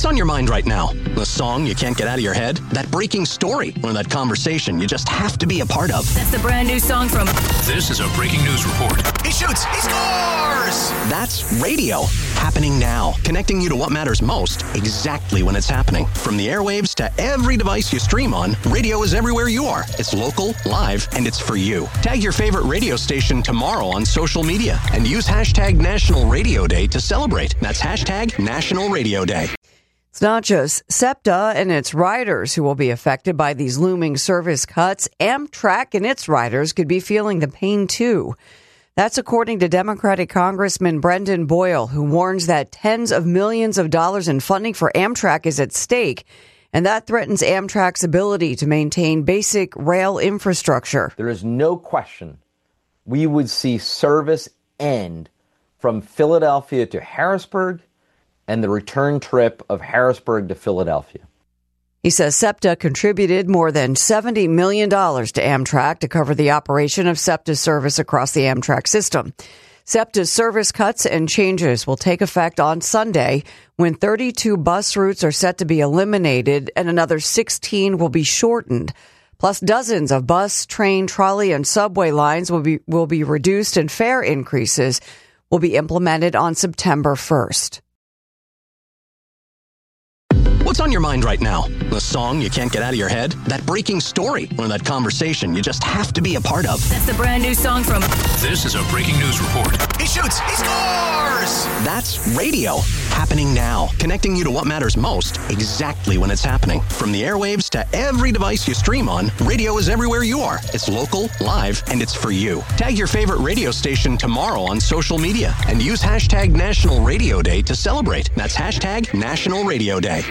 What's on your mind right now? The song you can't get out of your head? That breaking story? Or that conversation you just have to be a part of? That's the brand new song from... This is a breaking news report. He shoots! He scores! That's radio. Happening now. Connecting you to what matters most, exactly when it's happening. From the airwaves to every device you stream on, radio is everywhere you are. It's local, live, and it's for you. Tag your favorite radio station tomorrow on social media and use hashtag National Radio Day to celebrate. That's hashtag National Radio Day. It's not just SEPTA and its riders who will be affected by these looming service cuts. Amtrak and its riders could be feeling the pain, too. That's according to Democratic Congressman Brendan Boyle, who warns that tens of millions of dollars in funding for Amtrak is at stake, and that threatens Amtrak's ability to maintain basic rail infrastructure. There is no question we would see service end from Philadelphia to Harrisburg and the return trip of Harrisburg to Philadelphia. He says SEPTA contributed more than $70 million to Amtrak to cover the operation of SEPTA service across the Amtrak system. SEPTA's service cuts and changes will take effect on Sunday when 32 bus routes are set to be eliminated and another 16 will be shortened. Plus, dozens of bus, train, trolley, and subway lines will be reduced, and fare increases will be implemented on September 1st. What's on your mind right now? The song you can't get out of your head? That breaking story? Or that conversation you just have to be a part of? That's the brand new song from... This is a breaking news report. He shoots! He scores! That's radio. Happening now. Connecting you to what matters most, exactly when it's happening. From the airwaves to every device you stream on, radio is everywhere you are. It's local, live, and it's for you. Tag your favorite radio station tomorrow on social media and use hashtag National Radio Day to celebrate. That's hashtag National Radio Day.